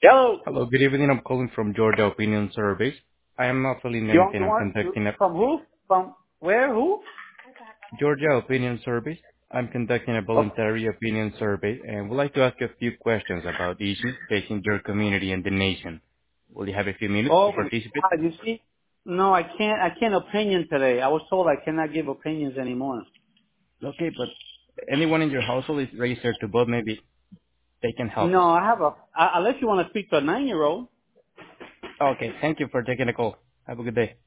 Hello. Hello, good evening. I'm calling from Georgia Opinion Surveys. I am actually You want, Nancy you and I'm want, conducting a from who? From where? Who? Georgia Opinion Surveys. I'm conducting a Oh, voluntary opinion survey and would like to ask you a few questions about issues facing your community and the nation. Will you have a few minutes oh to my participate? God, you see? No, I can't opinion today. I was told I cannot give opinions anymore. Okay, but anyone in your household is registered to vote. Maybe they can help No, us. unless you want to speak to a 9-year-old. Okay, thank you for taking the call. Have a good day.